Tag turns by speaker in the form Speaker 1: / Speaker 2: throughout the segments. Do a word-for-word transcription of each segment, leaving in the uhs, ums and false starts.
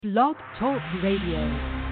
Speaker 1: Blog Talk Radio.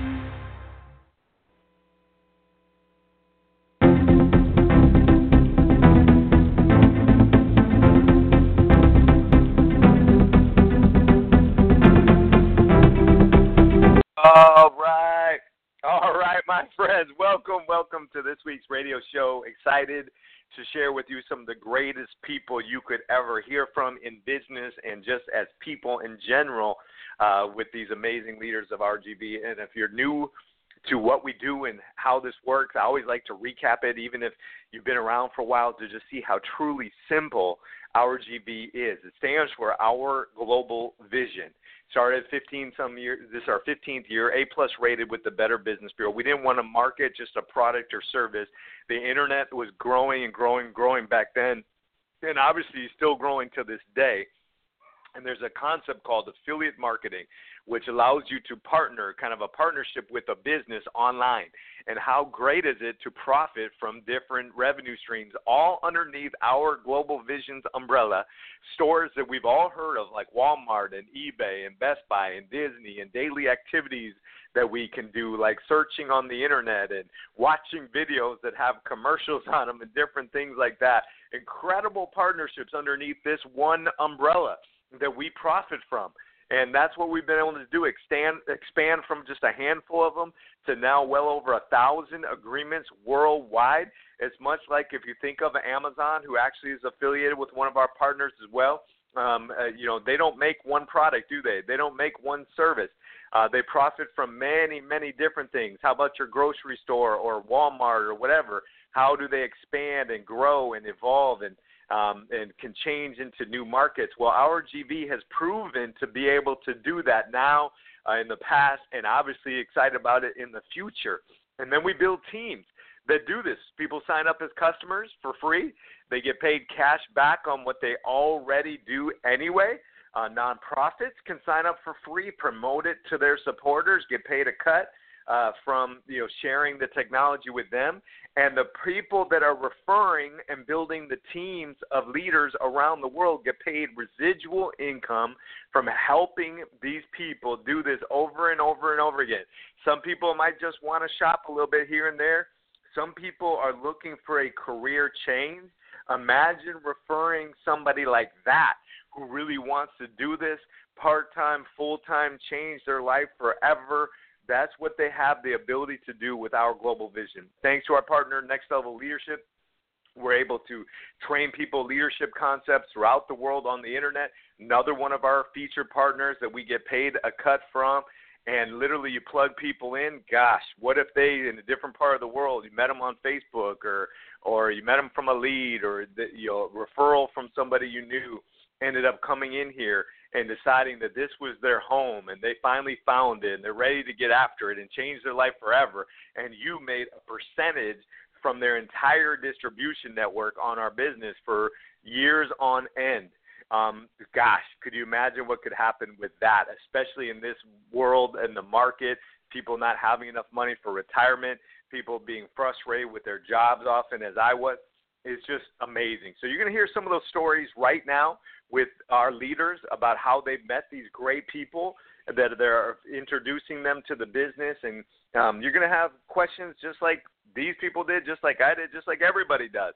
Speaker 2: All right. All right, my friends. Welcome, welcome to this week's radio show. Excited to share with you some of the greatest people you could ever hear from in business and just as people in general uh, with these amazing leaders of R G V. And if you're new to what we do and how this works, I always like to recap it, even if you've been around for a while, to just see how truly simple R G V is. It stands for Our Global Vision. Started fifteen some years. This is our fifteenth year, A plus rated with the Better Business Bureau. We didn't want to market just a product or service. The internet was growing and growing, growing back then, and obviously still growing to this day. And there's a concept called affiliate marketing, which allows you to partner, kind of a partnership with a business online. And how great is it to profit from different revenue streams, all underneath our Global Vision's umbrella, stores that we've all heard of, like Walmart and eBay and Best Buy and Disney, and daily activities that we can do, like searching on the internet and watching videos that have commercials on them and different things like that. Incredible partnerships underneath this one umbrella that we profit from. And that's what we've been able to do, expand, expand from just a handful of them to now well over a thousand agreements worldwide. It's much like if you think of Amazon, who actually is affiliated with one of our partners as well. Um, uh, you know, they don't make one product, do they? They don't make one service. Uh, they profit from many, many different things. How about your grocery store or Walmart or whatever? How do they expand and grow and evolve and Um, and can change into new markets? Well, our G V has proven to be able to do that now, uh, in the past, and obviously excited about it in the future. And then we build teams that do this. People sign up as customers for free. They get paid cash back on what they already do anyway. Uh, nonprofits can sign up for free, promote it to their supporters, get paid a cut Uh, from, you know, sharing the technology with them. And the people that are referring and building the teams of leaders around the world get paid residual income from helping these people do this over and over and over again. Some people might just want to shop a little bit here and there. Some people are looking for a career change. Imagine referring somebody like that who really wants to do this part-time, full-time, change their life forever. That's what they have the ability to do with our Global Vision. Thanks to our partner, Next Level Leadership, we're able to train people leadership concepts throughout the world on the internet. Another one of our featured partners that we get paid a cut from. And literally you plug people in. Gosh, what if they, in a different part of the world, you met them on Facebook or or you met them from a lead or the, you know, referral from somebody you knew, ended up coming in here and deciding that this was their home, and they finally found it, and they're ready to get after it and change their life forever, and you made a percentage from their entire distribution network on our business for years on end. Um, gosh, could you imagine what could happen with that, especially in this world and the market, people not having enough money for retirement, people being frustrated with their jobs often, as I was. It's just amazing. So you're going to hear some of those stories right now with our leaders about how they've met these great people, that they're introducing them to the business. And um, you're going to have questions just like these people did, just like I did, just like everybody does.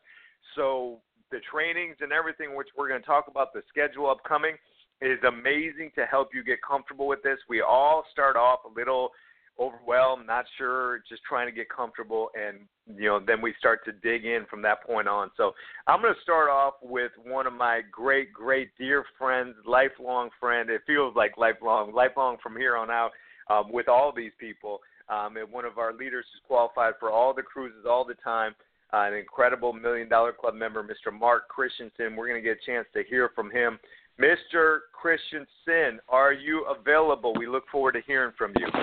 Speaker 2: So the trainings and everything, which we're going to talk about, the schedule upcoming, is amazing to help you get comfortable with this. We all start off a little overwhelmed, not sure, just trying to get comfortable, and you know, then we start to dig in from that point on. So I'm going to start off with one of my great, great dear friends, lifelong friend. It feels like lifelong, lifelong from here on out, um, with all these people. Um, and one of our leaders who's qualified for all the cruises all the time, uh, an incredible Million Dollar Club member, Mister Mark Christensen. We're going to get a chance to hear from him. Mister Christensen, are you available? We look forward to hearing from you.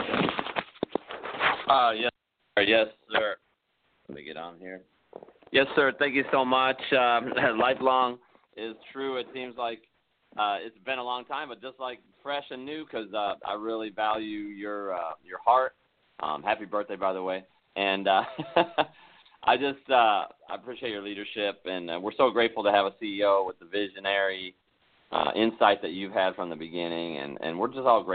Speaker 3: Uh, yes, sir. Yes, sir. Let me get on here. Yes, sir. Thank you so much. Um, lifelong is true. It seems like uh, it's been a long time, but just like fresh and new, because uh, I really value your uh, your heart. Um, happy birthday, by the way. And uh, I just uh, I appreciate your leadership, and uh, we're so grateful to have a C E O with the visionary uh, insight that you've had from the beginning, and, and we're just all grateful.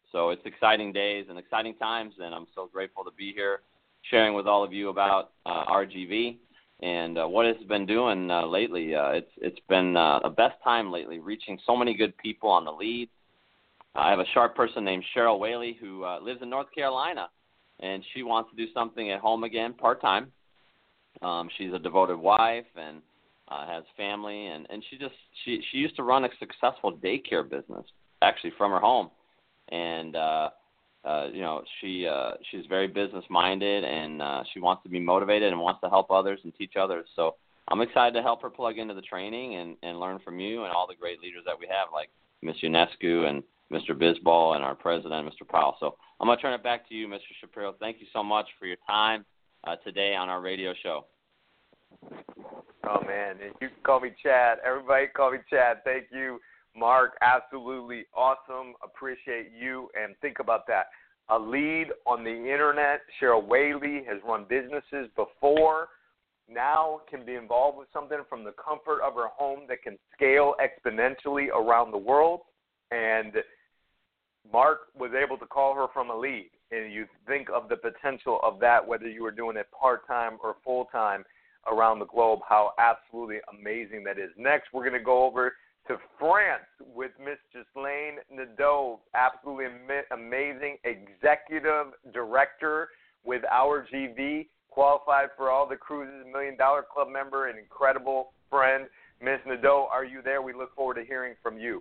Speaker 3: So it's exciting days and exciting times, and I'm so grateful to be here sharing with all of you about uh, R G V and uh, what it's been doing uh, lately. Uh, it's It's been uh, a best time lately, reaching so many good people on the lead. I have a sharp person named Cheryl Whaley who uh, lives in North Carolina, and she wants to do something at home again part-time. Um, she's a devoted wife and uh, has family, and, and she just she, she used to run a successful daycare business, actually from her home. And, uh, uh, you know, she uh, she's very business-minded, and uh, she wants to be motivated and wants to help others and teach others. So I'm excited to help her plug into the training and, and learn from you and all the great leaders that we have, like Miss Ionescu and Mister Bisbal and our president, Mister Powell. So I'm going to turn it back to you, Mister Shapiro. Thank you so much for your time uh, today on our radio show.
Speaker 2: Oh, man. You can call me Chad. Everybody call me Chad. Thank you, Mark. Absolutely awesome. Appreciate you. And think about that. A lead on the internet. Cheryl Whaley has run businesses before. Now can be involved with something from the comfort of her home that can scale exponentially around the world. And Mark was able to call her from a lead. And you think of the potential of that, whether you were doing it part-time or full-time around the globe, how absolutely amazing that is. Next, we're going to go over to France with Miss Ghislaine Nadeau, absolutely am- amazing executive director with our G V, qualified for all the cruises, Million Dollar Club member, an incredible friend. Miss Nadeau, are you there? We look forward to hearing from you.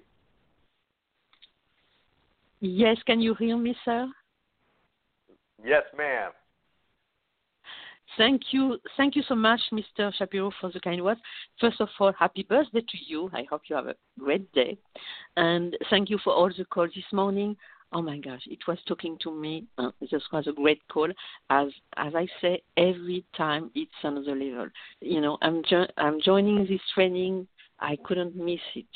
Speaker 1: Yes, can you hear me, sir?
Speaker 2: Yes, ma'am.
Speaker 1: Thank you. Thank you so much, Mister Shapiro, for the kind words. First of all, happy birthday to you. I hope you have a great day. And thank you for all the calls this morning. Oh, my gosh, it was talking to me. Uh, this was a great call. As as I say, every time it's another level. You know, I'm, jo- I'm joining this training. I couldn't miss it.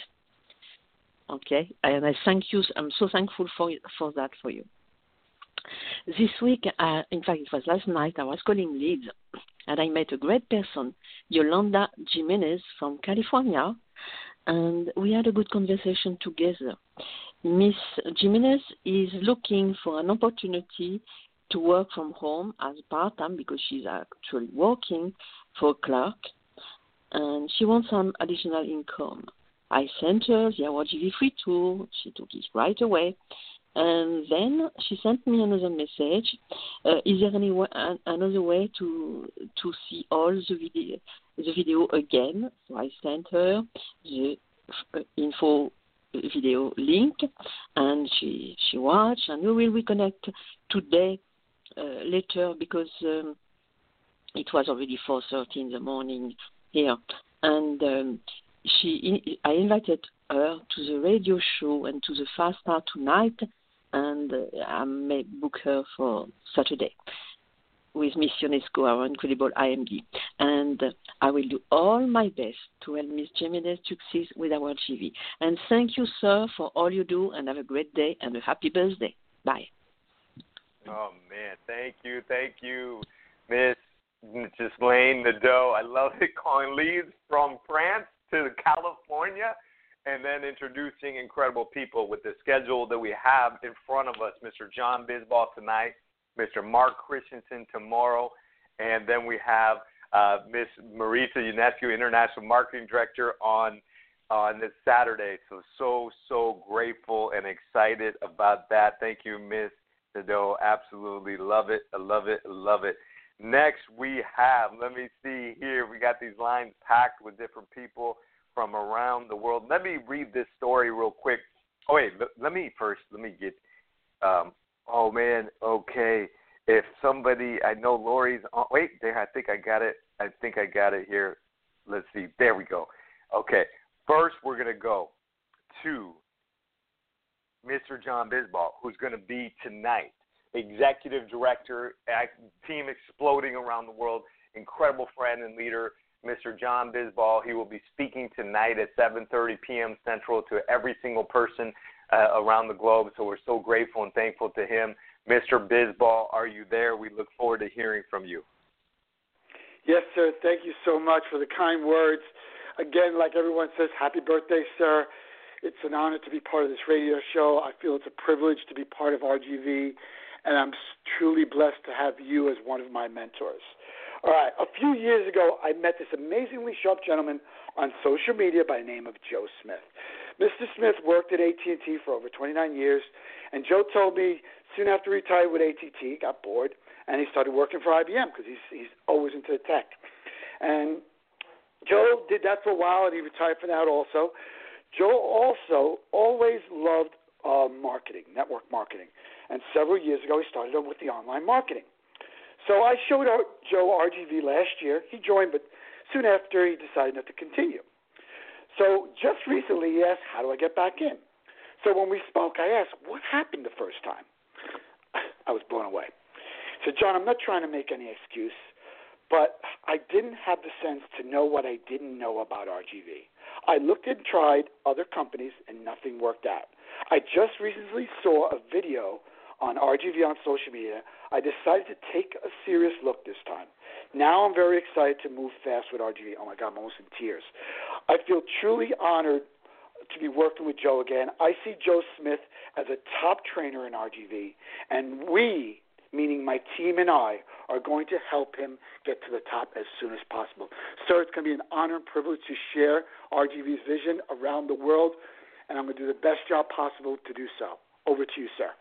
Speaker 1: Okay? And I thank you. I'm so thankful for for that for you. This week, uh, in fact, it was last night, I was calling leads, and I met a great person, Yolanda Jimenez from California, and we had a good conversation together. Miss Jimenez is looking for an opportunity to work from home as part-time because she's actually working for a clerk, and she wants some additional income. I sent her the R G V free tool. She took it right away. And then she sent me another message. Uh, is there any way, an, another way to to see all the video the video again? So I sent her the uh, info video link, and she she watched. And we will reconnect today uh, later because um, it was already four thirty in the morning here. And um, she I invited her to the radio show and to the Fast Start tonight. And uh, I may book her for Saturday with Miss Ionescu, our incredible I M D. And uh, I will do all my best to help Miss Jimenez succeed with our G V. And thank you, sir, for all you do, and have a great day and a happy birthday. Bye.
Speaker 2: Oh, man, thank you, thank you, Miss Ghislaine Nadeau. I love it, calling leads from France to California. And then introducing incredible people with the schedule that we have in front of us. Mister John Bisbal tonight, Mister Mark Christensen tomorrow, and then we have uh, Miss Marisa Ionescu, International Marketing Director, on on this Saturday. So, so, so grateful and excited about that. Thank you, Miss Nadeau. Absolutely love it. I love it. Love it. Next, we have, let me see here, we got these lines packed with different people from around the world. Let me read this story real quick. Oh, wait, let, let me first, let me get, um, oh, man, okay. If somebody, I know Lori's, on, wait, there, I think I got it. I think I got it here. Let's see. There we go. Okay, first we're going to go to Mister John Bisbal, who's going to be tonight. Executive Director, team exploding around the world, incredible friend and leader, Mister John Bisbal. He will be speaking tonight at seven thirty p.m. Central to every single person uh, around the globe. So we're so grateful and thankful to him. Mister Bisbal, are you there? We look forward to hearing from you.
Speaker 4: Yes, sir. Thank you so much for the kind words. Again, like everyone says, happy birthday, sir. It's an honor to be part of this radio show. I feel it's a privilege to be part of R G V, and I'm truly blessed to have you as one of my mentors. All right, a few years ago, I met this amazingly sharp gentleman on social media by the name of Joe Smith. Mister Smith worked at A T and T for over twenty-nine years, and Joe told me soon after he retired with A T and T, he got bored, and he started working for I B M because he's, he's always into the tech. And Joe did that for a while, and he retired from that also. Joe also always loved uh, marketing, network marketing, and several years ago he started with the online marketing. So I showed out Joe R G V last year. He joined, but soon after he decided not to continue. So just recently he asked, how do I get back in? So when we spoke, I asked, what happened the first time? I was blown away. So, John, I'm not trying to make any excuse, but I didn't have the sense to know what I didn't know about R G V. I looked and tried other companies, and nothing worked out. I just recently saw a video on R G V on social media. I decided to take a serious look this time. Now I'm very excited to move fast with R G V. Oh, my God, I'm almost in tears. I feel truly honored to be working with Joe again. I see Joe Smith as a top trainer in R G V, and we, meaning my team and I, are going to help him get to the top as soon as possible. Sir, it's going to be an honor and privilege to share R G V's vision around the world, and I'm going to do the best job possible to do so. Over to you, sir.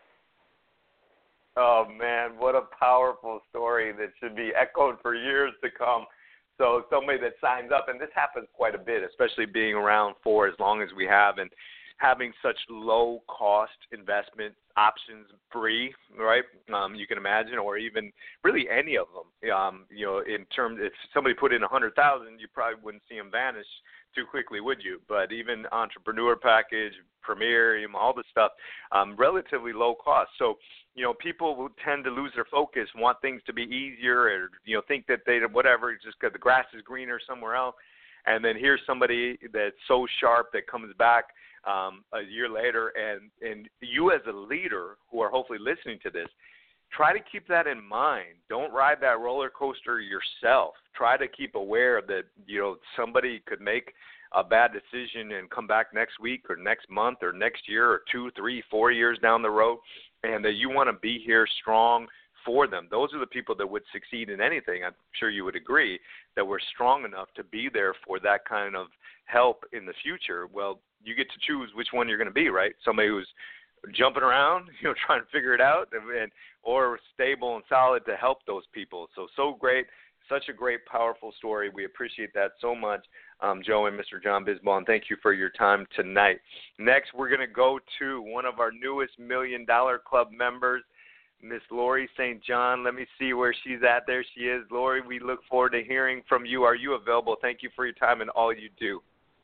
Speaker 2: Oh, man, what a powerful story that should be echoed for years to come. So somebody that signs up, and this happens quite a bit, especially being around for as long as we have and having such low-cost investment options free, right? Um, you can imagine, or even really any of them. Um, you know, in terms, if somebody put in a hundred thousand, you probably wouldn't see them vanish too quickly, would you? But even Entrepreneur Package, Premier, you know, all this stuff, um, relatively low cost. So, you know, people who tend to lose their focus, want things to be easier, or you know, think that they whatever, just because the grass is greener somewhere else. And then here's somebody that's so sharp that comes back um, a year later, and and you as a leader who are hopefully listening to this, try to keep that in mind. Don't ride that roller coaster yourself. Try to keep aware that, you know, somebody could make a bad decision and come back next week or next month or next year or two, three, four years down the road, and that you want to be here strong for them. Those are the people that would succeed in anything. I'm sure you would agree that we're strong enough to be there for that kind of help in the future. Well, you get to choose which one you're going to be, right? Somebody who's jumping around, you know, trying to figure it out, and, and or stable and solid to help those people. So, so great. Such a great, powerful story. We appreciate that so much, um, Joe and Mister John Bisbal, and thank you for your time tonight. Next, we're going to go to one of our newest Million Dollar Club members, Miss Lori Saint John. Let me see where she's at. There she is. Lori, we look forward to hearing from you. Are you available? Thank you for your time and all you do.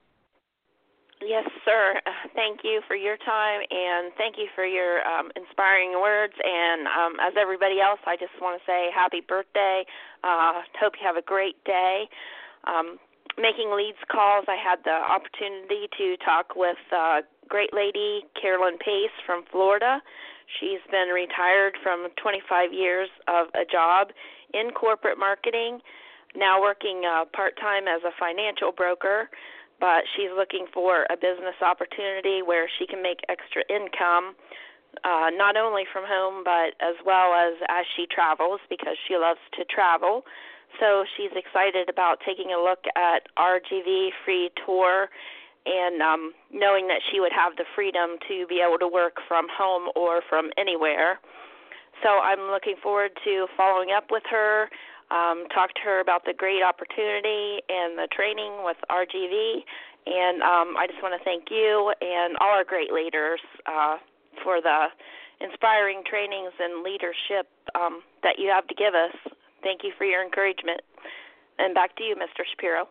Speaker 5: Yes, sir. Thank you for your time, and thank you for your um, inspiring words. And um, as everybody else, I just want to say happy birthday. Uh, hope you have a great day. Um, making leads calls, I had the opportunity to talk with uh, great lady Carolyn Pace from Florida. She's been retired from twenty-five years of a job in corporate marketing, now working uh, part-time as a financial broker. But she's looking for a business opportunity where she can make extra income, uh, not only from home, but as well as as she travels, because she loves to travel. So she's excited about taking a look at R G V Free Tour and um, knowing that she would have the freedom to be able to work from home or from anywhere. So I'm looking forward to following up with her. Um, talk to her about the great opportunity and the training with R G V, and um, I just want to thank you and all our great leaders uh, for the inspiring trainings and leadership um, that you have to give us. Thank you for your encouragement. And back to you, Mister Shapiro.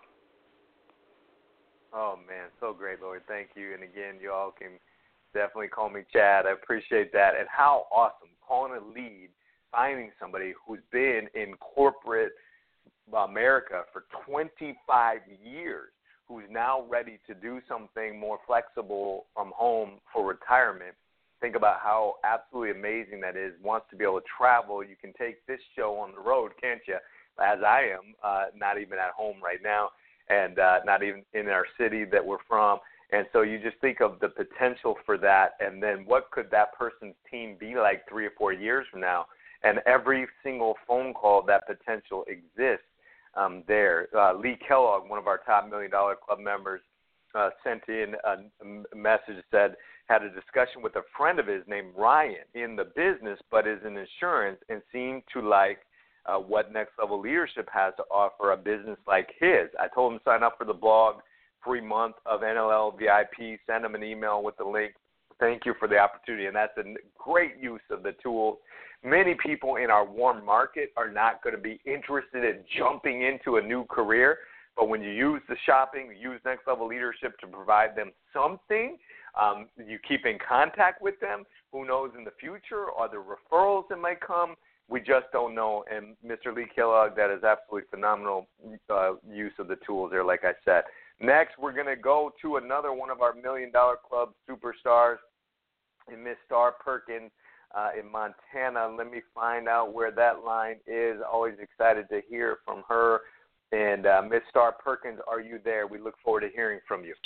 Speaker 2: Oh, man, so great, Lord. Thank you. And, again, you all can definitely call me Chad. I appreciate that. And how awesome, calling a lead, finding somebody who's been in corporate America for twenty-five years, who's now ready to do something more flexible from home for retirement. Think about how absolutely amazing that is. Wants to be able to travel. You can take this show on the road, can't you? As I am, uh, not even at home right now, and uh, not even in our city that we're from, And so you just think of the potential for that, and then what could that person's team be like three or four years from now? And every single phone call, that potential exists um, there. Uh, Lee Kellogg, one of our top Million Dollar Club members, uh, sent in a, a message that had a discussion with a friend of his named Ryan in the business, but is in insurance, and seemed to like uh, what Next Level Leadership has to offer a business like his. I told him to sign up for the blog, free month of N L L V I P, send him an email with the link. Thank you for the opportunity, and that's a great use of the tool. Many people in our warm market are not going to be interested in jumping into a new career, but when you use the shopping, you use Next Level Leadership to provide them something, um, you keep in contact with them. Who knows in the future? Are there referrals that might come? We just don't know. And Mister Lee Kellogg, that is absolutely phenomenal uh, use of the tools there, like I said. Next, we're going to go to another one of our Million Dollar Club superstars, in Miss Star Perkins uh, in Montana. Let me find out where that line is. Always excited to hear from her. And uh, Miss Star Perkins, are you there? We look forward to hearing from you.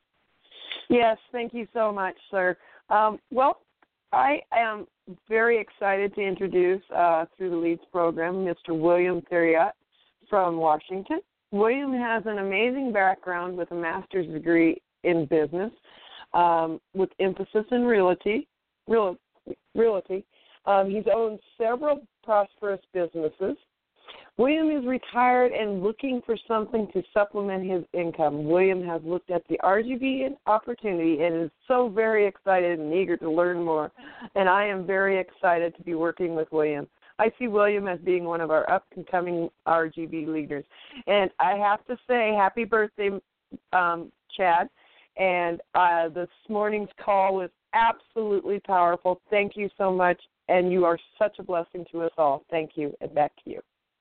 Speaker 6: Yes, thank you so much, sir. Um, well, I am very excited to introduce, uh, through the Leads program, Mister William Theriot from Washington. William has an amazing background with a master's degree in business, um, with emphasis in realty. Real, realty. Um, he's owned several prosperous businesses. William is retired and looking for something to supplement his income. William has looked at the R G B opportunity and is so very excited and eager to learn more. And I am very excited to be working with William. I see William as being one of our up-and-coming R G B leaders. And I have to say, happy birthday, um, Chad. And uh, this morning's call was absolutely powerful. Thank you so much. And you are such a blessing to us all. Thank you. And back to you.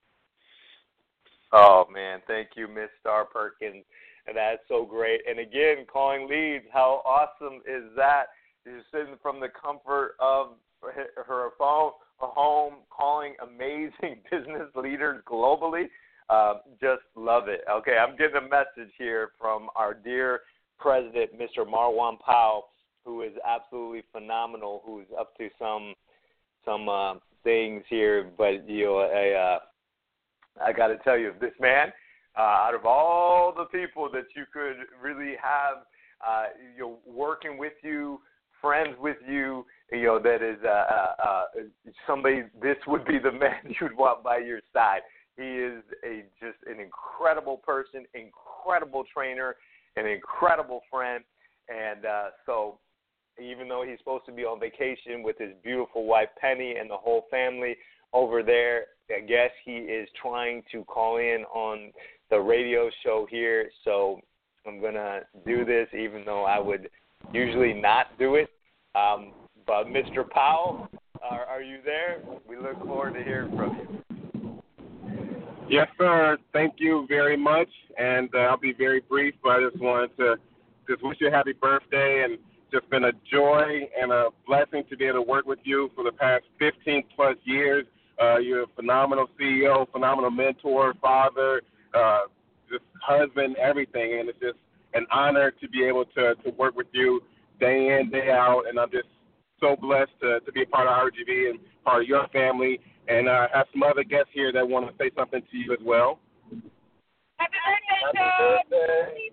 Speaker 2: Oh, man, thank you, Miss Star Perkins. And that's so great. And again, calling leads, how awesome is that? She's sitting from the comfort of her phone, her home, calling amazing business leaders globally. Uh, just love it. Okay, I'm getting a message here from our dear president, Mister Marwan Powell, who is absolutely phenomenal, who's up to some some uh, things here. But, you know, a, uh, I got to tell you, this man, uh, out of all the people that you could really have, uh, you know, working with you, friends with you, you know, that is uh, uh, uh, somebody, this would be the man you'd want by your side. He is a just an incredible person, incredible trainer, an incredible friend. And uh, so even though he's supposed to be on vacation with his beautiful wife, Penny, and the whole family over there, I guess he is trying to call in on the radio show here. So I'm going to do this, even though I would usually not do it. Um, but Mister Powell, are, are you there? We look forward to hearing from you.
Speaker 7: Yes, sir. Thank you very much. And uh, I'll be very brief, but I just wanted to just wish you a happy birthday, and just been a joy and a blessing to be able to work with you for the past fifteen plus years. Uh, you're a phenomenal C E O, phenomenal mentor, father, uh, just husband, everything. And it's just an honor to be able to, to work with you day in, day out. And I'm just so blessed to, to be a part of R G V and part of your family. And I uh, have some other guests here that want to say something to you as well.
Speaker 8: Happy birthday, Happy birthday.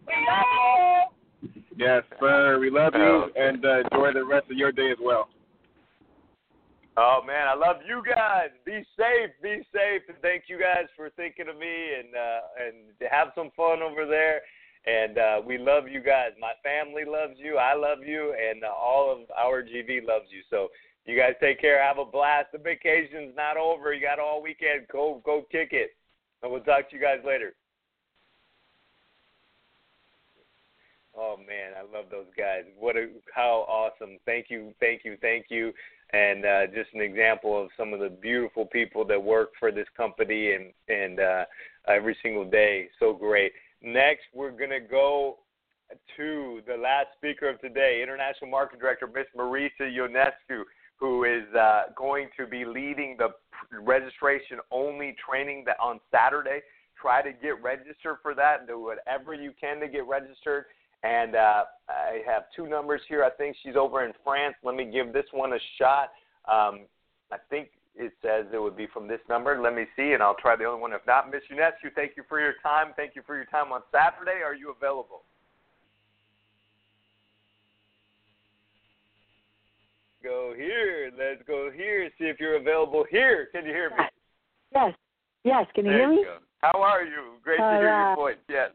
Speaker 8: Happy birthday.
Speaker 7: Yes, sir. We love you, and uh, enjoy the rest of your day as well.
Speaker 2: Oh, man, I love you guys. Be safe. Be safe. And thank you guys for thinking of me, and uh, and have some fun over there. And uh, we love you guys. My family loves you. I love you. And uh, all of our G V loves you. So you guys take care. Have a blast. The vacation's not over. You got all weekend. Go, go kick it. And we'll talk to you guys later. Oh, man, I love those guys. What a, how awesome. Thank you, thank you, thank you. And uh, just an example of some of the beautiful people that work for this company and, and uh, every single day. So great. Next, we're going to go to the last speaker of today, International Marketing Director, Miss Marisa Ionescu, who is uh, going to be leading the registration-only training that on Saturday. Try to get registered for that. Do whatever you can to get registered. And uh, I have two numbers here. I think she's over in France. Let me give this one a shot. Um, I think it says it would be from this number. Let me see, and I'll try the other one. If not, Miss Unescu, thank you for your time. Thank you for your time on Saturday. Are you available? Go here. Let's go here. See if you're available here. Can you hear me?
Speaker 9: Yes. Yes. Can you
Speaker 2: there
Speaker 9: hear me?
Speaker 2: You go. How are you? Great
Speaker 9: All
Speaker 2: to hear
Speaker 9: right.
Speaker 2: your voice. Yes.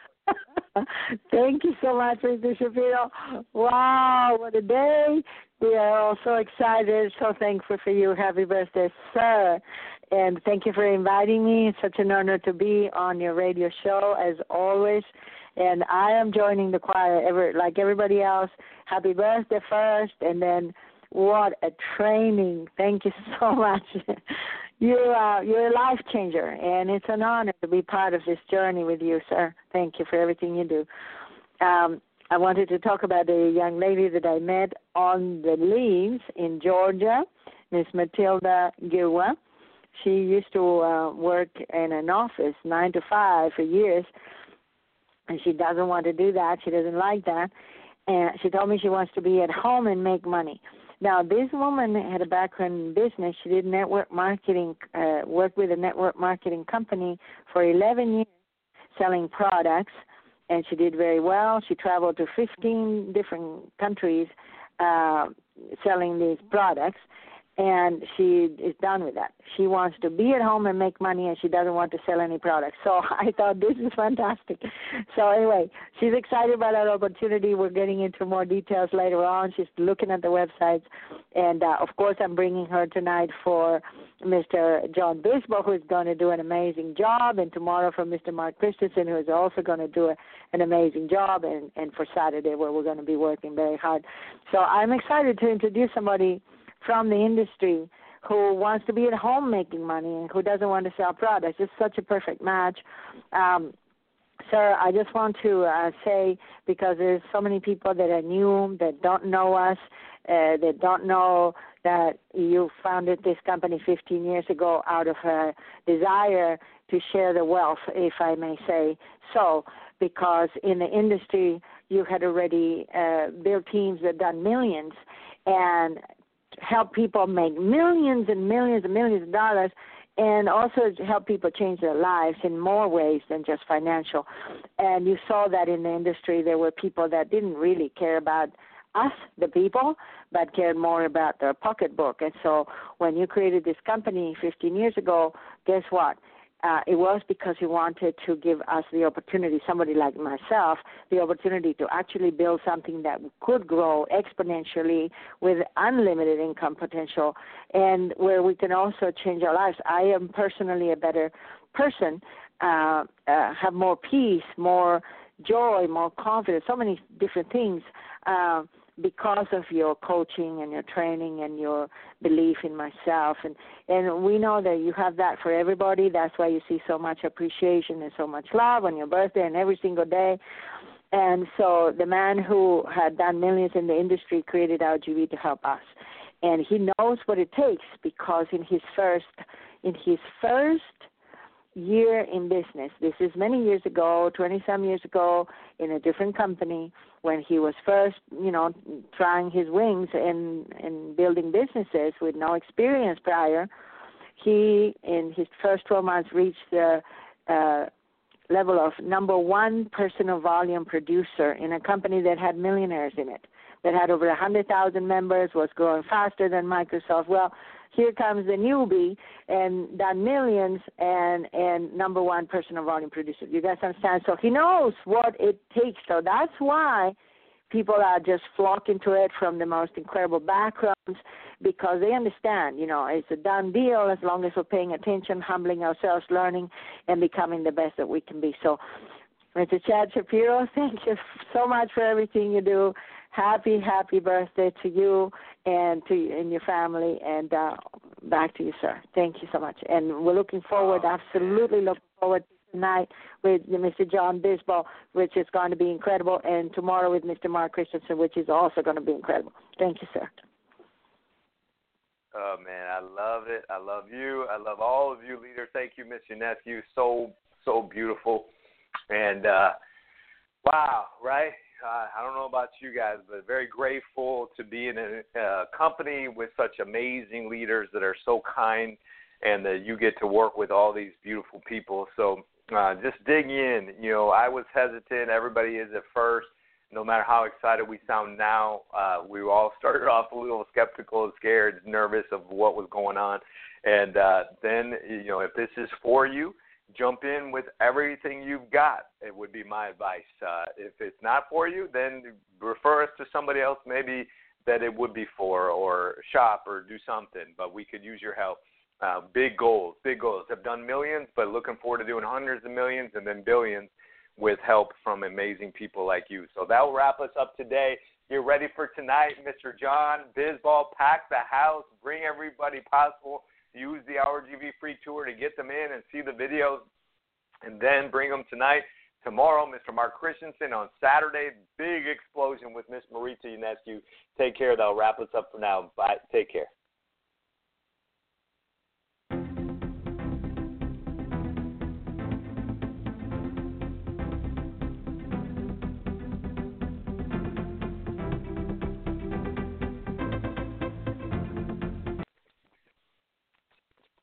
Speaker 9: Thank you so much, Mister Shapiro. Wow, what a day. We are all so excited, so thankful for you. Happy birthday, sir. And thank you for inviting me. It's such an honor to be on your radio show, as always. And I am joining the choir ever, like everybody else. Happy birthday first, and then what a training. Thank you so much. You're, uh, you're a life changer, and it's an honor to be part of this journey with you, sir. Thank you for everything you do. Um, I wanted to talk about a young lady that I met on the Leaves in Georgia, Miss Matilda Gilwa. She used to uh, work in an office nine to five for years, and she doesn't want to do that. She doesn't like that. And she told me she wants to be at home and make money. Now, this woman had a background in business. She did network marketing, uh, worked with a network marketing company for eleven years selling products, and she did very well. She traveled to fifteen different countries uh, selling these products, and she is done with that. She wants to be at home and make money, and she doesn't want to sell any products. So I thought this is fantastic. So anyway, she's excited about our opportunity. We're getting into more details later on. She's looking at the websites. And, uh, of course, I'm bringing her tonight for Mister John Bisbal, who is going to do an amazing job, and tomorrow for Mister Mark Christensen, who is also going to do a, an amazing job, and, and for Saturday, where we're going to be working very hard. So I'm excited to introduce somebody from the industry who wants to be at home making money and who doesn't want to sell products. It's such a perfect match. Um, sir, I just want to uh, say, because there's so many people that are new, that don't know us, uh, that don't know that you founded this company fifteen years ago out of a desire to share the wealth, if I may say so, because in the industry you had already uh, built teams that done millions, and help people make millions and millions and millions of dollars, and also help people change their lives in more ways than just financial. And you saw that in the industry. There were people that didn't really care about us, the people, but cared more about their pocketbook. And so when you created this company fifteen years ago, guess what? Uh, it was because you wanted to give us the opportunity, somebody like myself, the opportunity to actually build something that could grow exponentially with unlimited income potential, and where we can also change our lives. I am personally a better person, uh, uh, have more peace, more joy, more confidence, so many different things uh, because of your coaching and your training and your belief in myself. And, and we know that you have that for everybody. That's why you see so much appreciation and so much love on your birthday and every single day. And so the man who had done millions in the industry created R G V to help us. And he knows what it takes, because in his first, in his first year in business, this is many years ago, twenty-some years ago, in a different company, when he was first, you know, trying his wings in, in building businesses with no experience prior, he, in his first twelve months, reached the uh, level of number one personal volume producer in a company that had millionaires in it, that had over one hundred thousand members, was growing faster than Microsoft. Well, here comes the newbie and done millions and, and number one personal volume producer. You guys understand? So he knows what it takes. So that's why people are just flocking to it from the most incredible backgrounds, because they understand, you know, it's a done deal as long as we're paying attention, humbling ourselves, learning, and becoming the best that we can be. So, Mister Chad Shapiro, thank you so much for everything you do. Happy, happy birthday to you and to you and your family, and uh, back to you, sir. Thank you so much. And we're looking forward, oh, absolutely looking forward to tonight with Mister John Bisbal, which is going to be incredible, and tomorrow with Mister Mark Christensen, which is also going to be incredible. Thank you, sir.
Speaker 2: Oh, man, I love it. I love you. I love all of you leaders. Thank you, Miss Unescu. So, so beautiful. And, uh, wow, right? uh, I don't know about you guys, but very grateful to be in a uh, company with such amazing leaders that are so kind, and that you get to work with all these beautiful people. So uh, just dig in. You know, I was hesitant. Everybody is at first. No matter how excited we sound now, uh, we all started off a little skeptical, scared, nervous of what was going on. And uh, then, you know, if this is for you, jump in with everything you've got. It would be my advice. Uh, if it's not for you, then refer us to somebody else maybe that it would be for, or shop or do something. But we could use your help. Uh, big goals, big goals. Have done millions, but looking forward to doing hundreds of millions and then billions, with help from amazing people like you. So that will wrap us up today. Get ready for tonight. Mister John Bisbal, pack the house, bring everybody possible. Use the R G V free tour to get them in and see the videos, and then bring them tonight. Tomorrow, Mister Mark Christensen. On Saturday, big explosion with Miss Maritza Ionescu. Take care. That'll wrap us up for now. Bye. Take care.